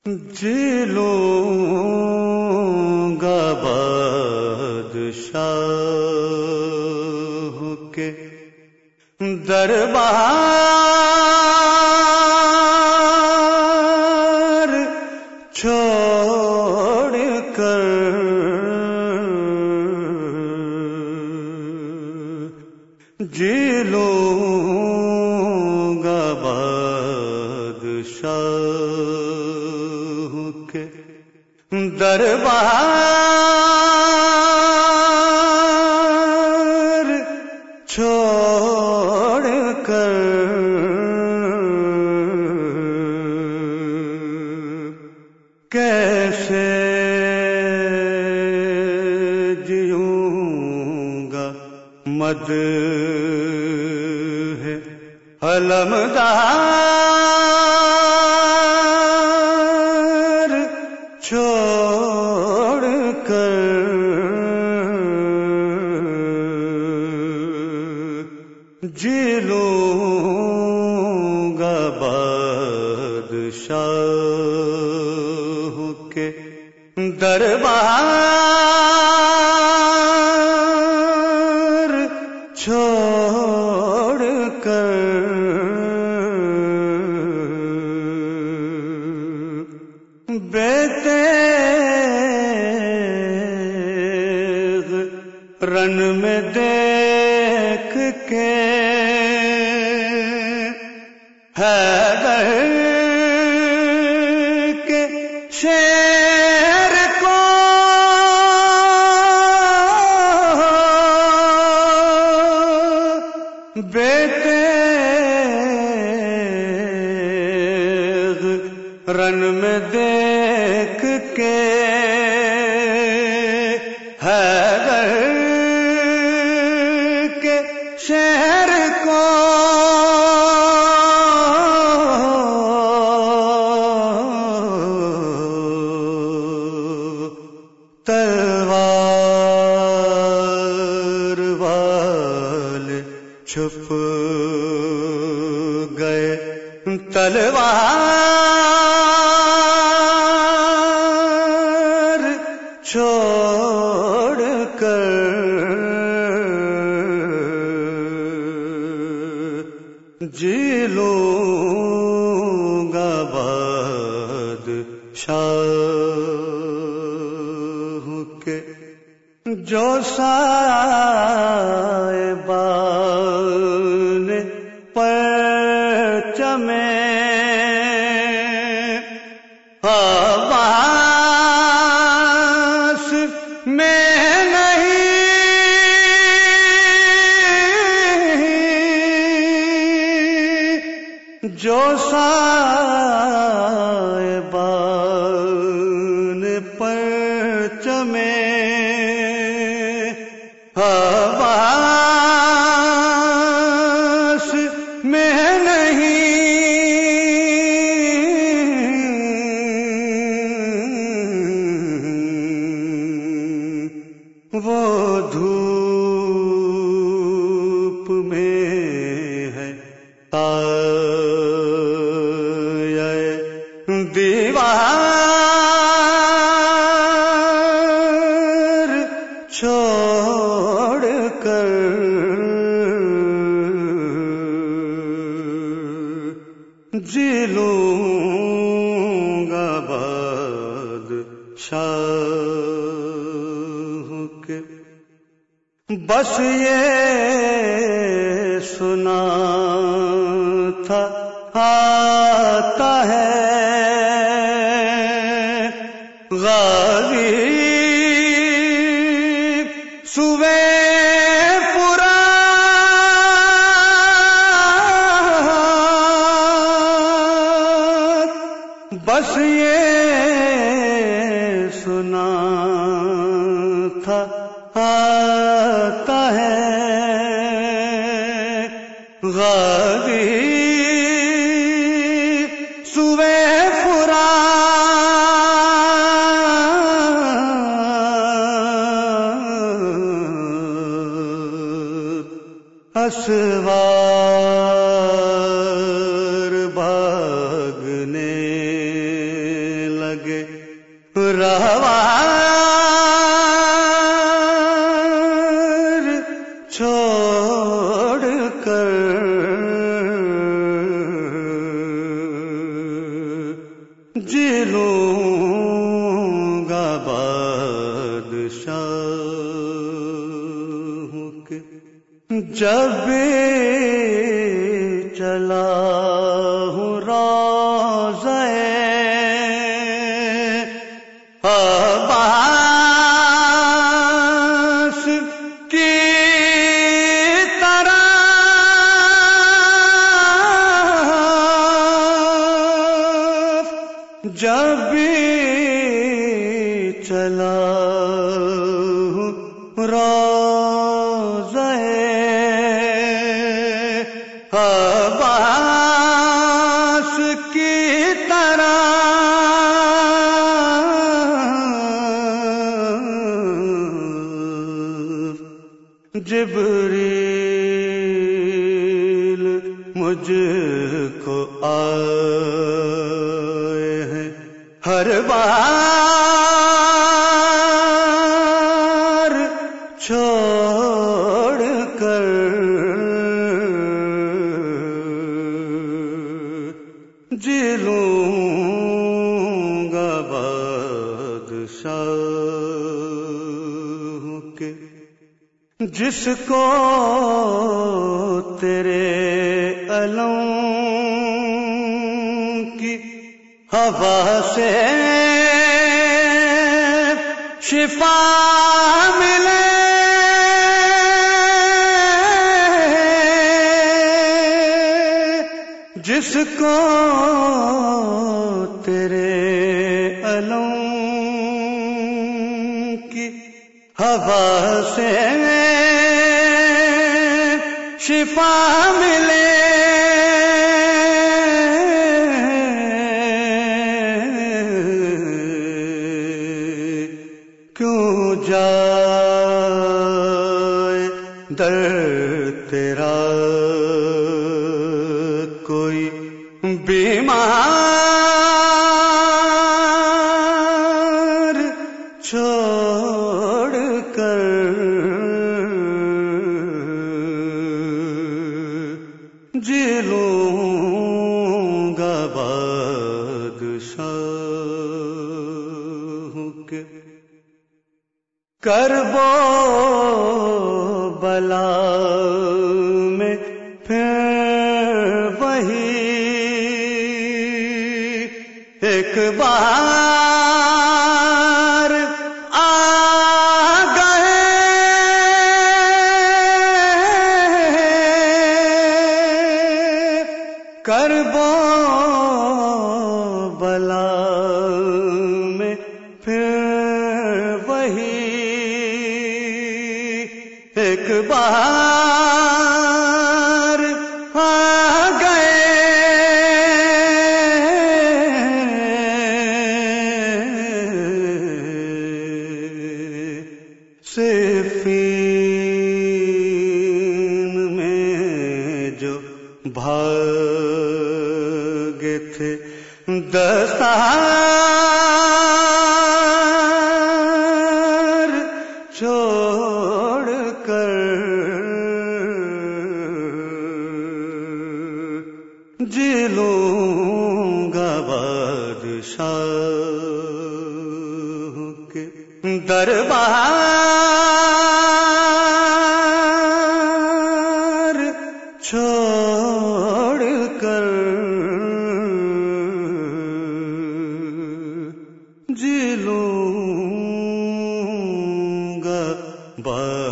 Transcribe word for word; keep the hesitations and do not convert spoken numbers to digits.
جی لوں گا بادشاہ کے دربار چھوڑ کر، جی لوں گا بادشاہ کے دربار چھوڑ کر، کیسے جیوں گا مد ہے علمدار چھوڑ کر، جی لوں گا بادشاہ کے دربار چھوڑ کر، بے تیغ رن میں دیکھ کے حیدر کے شیر کو بے تیغ رن میں دیکھ کے حیدر کے شہر کو تلوار والے چھپ گئے، تلوار چھوڑ کر، جی لوں گا بادشاہ کے جو صاحبان پرچم عباس میں نہیں، جو صاحبان پرچم عباس میں نہیں، وہ دھوپ میں ہے سایہ دیوار چھوڑ کر، جی لوں گا بادشاہ کے، بس یہ سنا تھا آتا ہے غازی سوے فرات، بس یہ سنا تھا آتا ہے غازی سوے فرات، اسوار بھاگنے روار چھوڑ کر جی لوں گا بادشاہوں کے جب چلا ہوں روضہ عباس کی طرح جب چلا ہوں روضہ عباس کی طرح جبریل مجھ کو آئے ہیں ہر بار چھوڑ کر جی لوں گا بادشاہوں کے جس کو تیرے علم کی ہوا سے شفا ملے جس کو تیرے علم کی ہوا سے شفا ملے کیوں جائے در تیرا کوئی بیمار چھوڑ کر جی لوں گا بادشاہوں کے کرب و بلا میں پھر وہی ایک بار آ گئے کرب و بلا میں پھر وہی ایک بار آ گئے صفین میں جو بھاگے تھے دستار چھوڑ کر جی لوں گا بادشاہوں کے دربار چھوڑ کر جی لوں گا